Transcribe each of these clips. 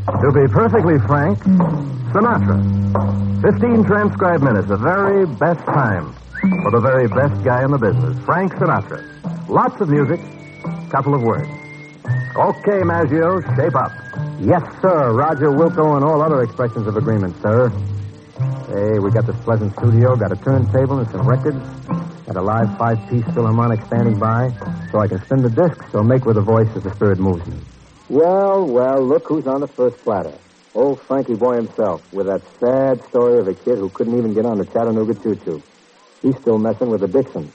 To be perfectly frank, Sinatra. 15 transcribed minutes, the very best time for the very best guy in the business, Frank Sinatra. Lots of music, couple of words. Okay, Maggio, shape up. Yes, sir. Roger, Wilco, and all other expressions of agreement, sir. Hey, we got this pleasant studio, got a turntable and some records, got a live 5-piece Philharmonic standing by, so I can spin the disc, so make with the voice as the spirit moves me. Well, look who's on the first platter. Old Frankie Boy himself, with that sad story of a kid who couldn't even get on the Chattanooga choo-choo. He's still messing with the Dixon.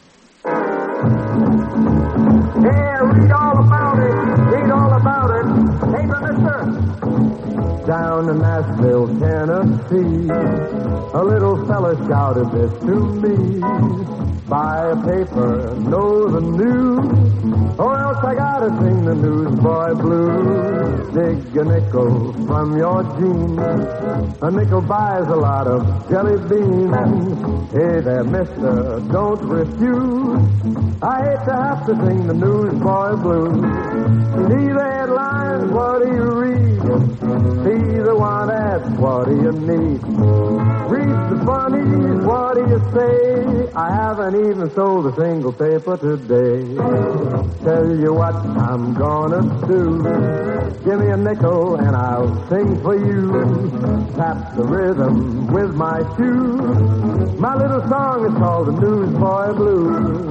Yeah, read all about it. Read all about it. Paper, mister. Down in Nashville, Tennessee, a little fella shouted this to me. Buy a paper, know the news, or else I gotta sing the newsboy blues. Dig a nickel from your jeans, a nickel buys a lot of jelly beans. Hey there, mister, don't refuse. I hate to have to sing the newsboy blues. See the headlines, what do you read? See the want ads, what do you need? Read the funnies, what do you say? I haven't even sold a single paper today. Tell you what I'm gonna do. Give me a nickel and I'll sing for you. Tap the rhythm with my shoes. My little song is called the Newsboy Blues.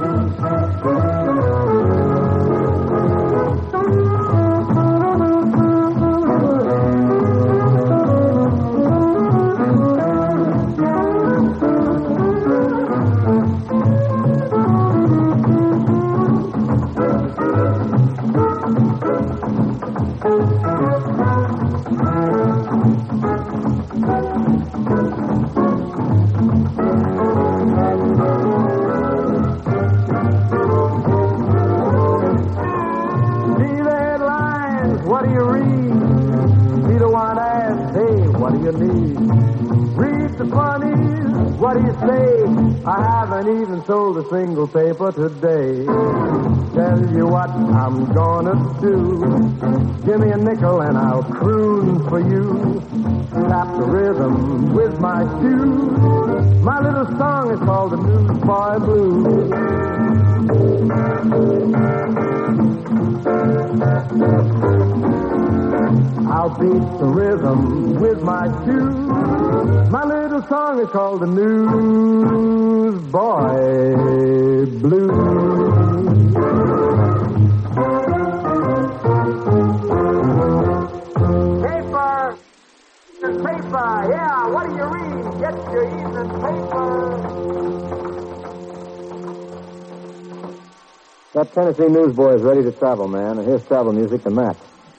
I haven't even sold a single paper today. Tell you what I'm gonna do. Give me a nickel and I'll croon for you. Tap the rhythm with my shoes. My little song is called the Newsboy Blues. I'll beat the rhythm with my shoes. My little song is called the Newsboy Blues. Paper! The paper! Yeah, what do you read? Get your evening paper! That Tennessee newsboy is ready to travel, man, and here's travel music to match.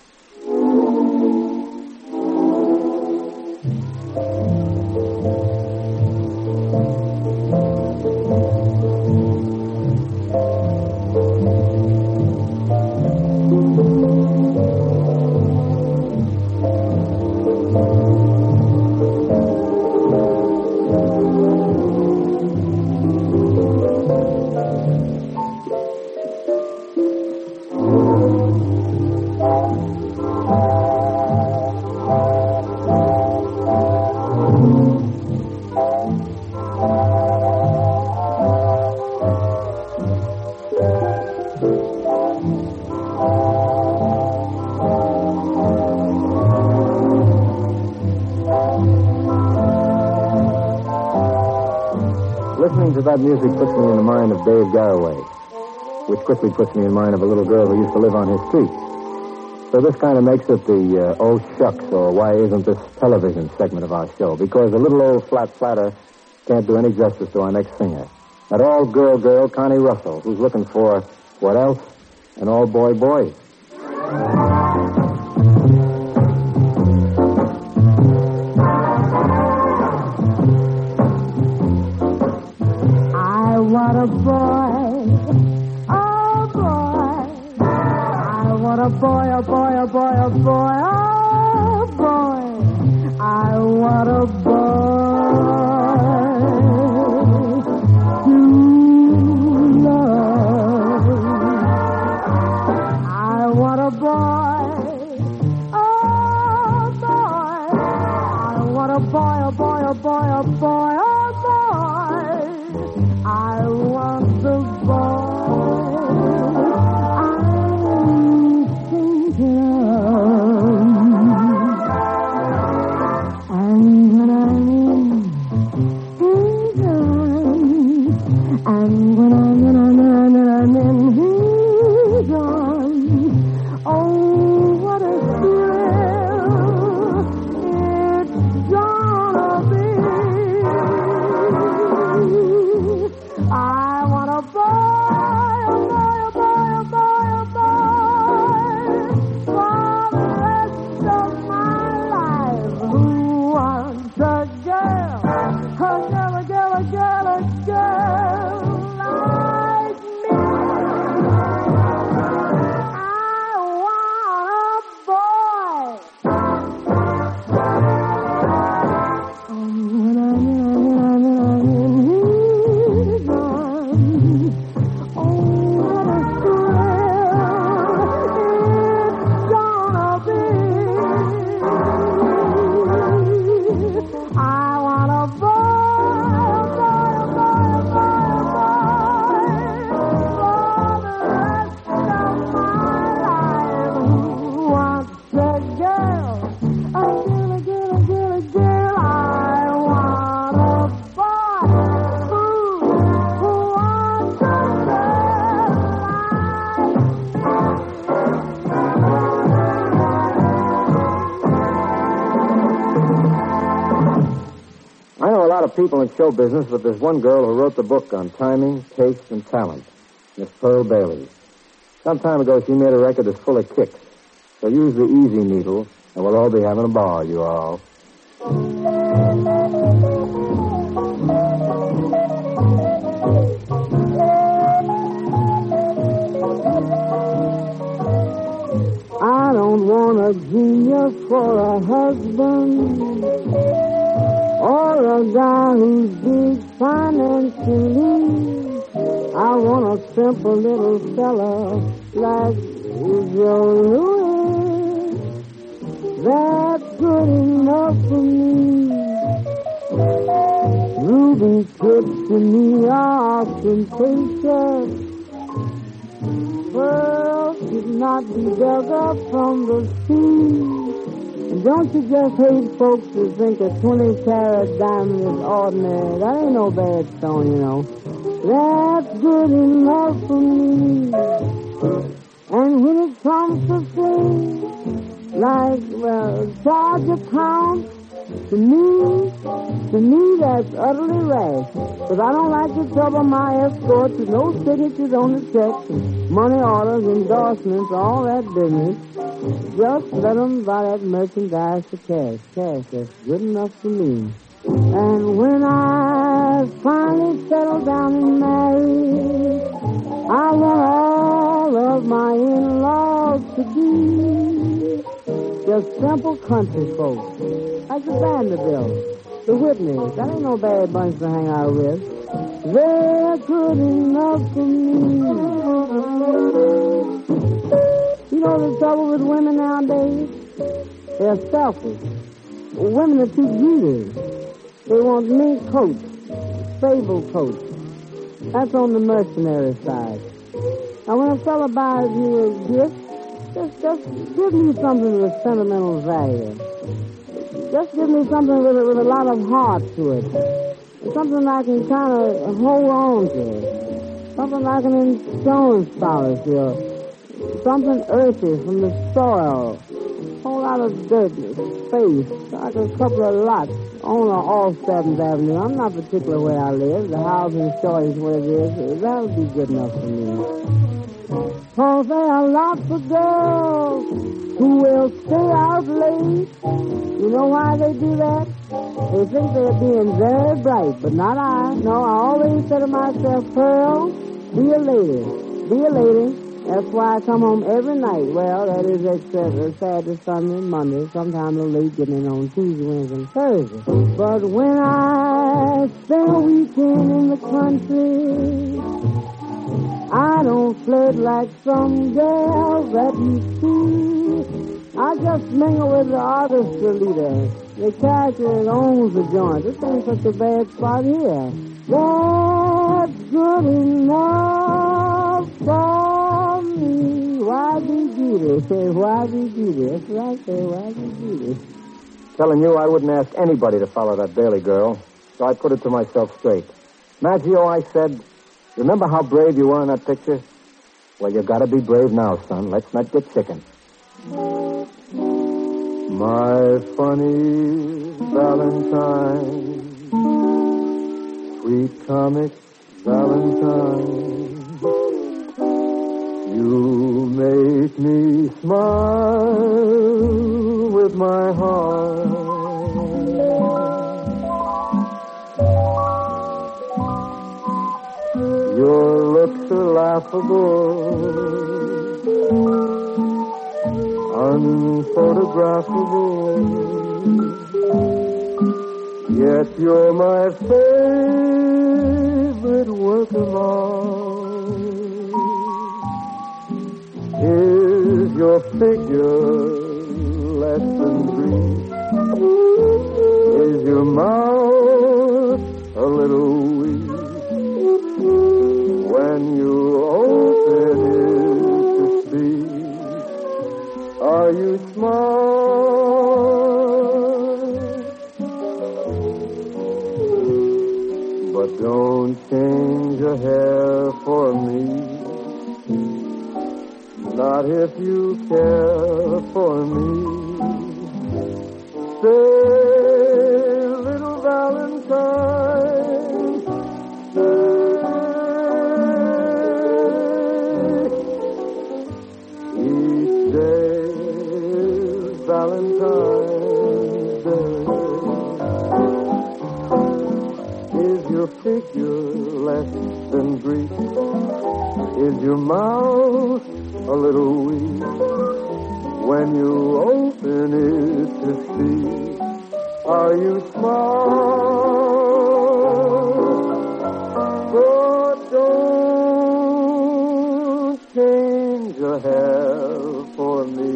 Listening to that music puts me in the mind of Dave Garroway, which quickly puts me in mind of a little girl who used to live on his street. So this kind of makes it the oh shucks, or why isn't this television segment of our show? Because the little old flat platter can't do any justice to our next singer. That all-girl, Connie Russell, who's looking for, what else? An all-boy. I want a boy, oh boy. I want a boy, oh boy, oh boy, oh boy, oh boy. I want a boy to love. I a boy, a boy, a boy, a boy, a boy. I want the boy I'm thinking of. And when I'm in his arms, and when I'm in his arms, oh, what a thrill it's gonna be. I want a boy, a boy, a boy, a boy, a boy, for the rest of my life. Who wants a girl, a girl, a girl, a girl, a girl like me? I want a boy. And when I'm in his arms, oh, what a thrill it's gonna be. I want a boy, a boy, a boy, a boy, a boy, for the rest of my life. Who wants a girl, a girl, a girl, a girl, a girl? I want a boy who wants a I know a lot of people in show business, but there's one girl who wrote the book on timing, taste, and talent. Miss Pearl Bailey. Some time ago, she made a record that's full of kicks. So use the easy needle, and we'll all be having a ball, you all. I don't want a genius for a husband, or a guy who's big financially. I want a simple little fella like Joe Louis. That's good enough for me. Ruby tips to me are ostentatious. Pearls should not be dug up from the sea. And don't you just hate folks who think a 20-carat diamond is ordinary? That ain't no bad stone, you know. That's good enough for me. And when it comes to things like, well, charge a pound, to me that's utterly rash. Because I don't like to trouble my escort with no signatures on the checks, and money orders, endorsements, all that business. Just let them buy that merchandise for cash. Cash, that's good enough for me. And when I finally settle down and marry, I want all of my in-laws to be just simple country folks, like the Vanderbilts, the Whitneys. That ain't no bad bunch to hang out with. They're good enough for me. You know the trouble with women nowadays? They're selfish. Women are too greedy. They want mink coats, sable coats. That's on the mercenary side. Now, when a fella buys you a gift, just give me something with sentimental value. Just give me something with a lot of heart to it. Something I can kind of hold on to. Something like an insurance policy or something earthy from the soil. A whole lot of dirt, space, like a couple of lots on or off 7th Avenue. I'm not particular where I live. The housing shortage where it is. That would be good enough for me. Cause there are lots of girls who will stay out late. You know why they do that? They think they're being very bright, but not I. No, I always say to myself, Pearl, be a lady. Be a lady. That's why I come home every night. Well, that is except Saturday, Sunday, Monday. Sometimes a little late getting in on Tuesday, Wednesday, and Thursday. But when I spend a weekend in the country, I don't flirt like some girls that you see. I just mingle with the orchestra leader The character that owns the joint. This ain't such a bad spot here. That's good enough for me. Why be Judy? Say, why be Judy? That's what I say, why be Judy? Telling you I wouldn't ask anybody to follow that Bailey girl, so I put it to myself straight. Maggio, I said, remember how brave you were in that picture? Well, you gotta be brave now, son. Let's not get chicken. My funny Valentine, sweet comic Valentine, you make me smile with my heart. Your looks are laughable, unphotographable, yet you're my favorite work of art. Is your figure less than brief? Is your mouth a little weak? When you open it to speak, are you smart? But don't change your hair for me, not if you care for me. Say, little Valentine, say, each day is Valentine's Day. Is your figure less than Greek? Is your mouth a little weak? When you open it to see, are you smart? But don't change your hair for me,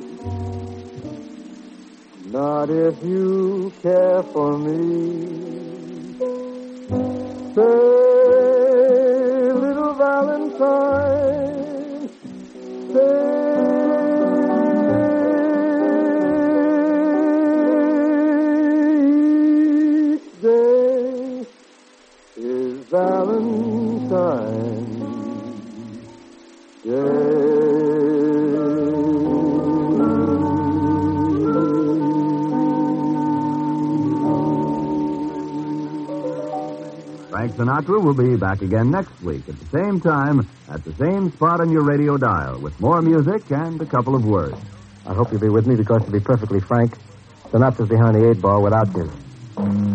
not if you care for me. Say, little Valentine, say, each day is Valentine's Day. Frank Sinatra will be back again next week at the same time, at the same spot on your radio dial, with more music and a couple of words. I hope you'll be with me because, to be perfectly frank, Sinatra's behind the 8 ball without you.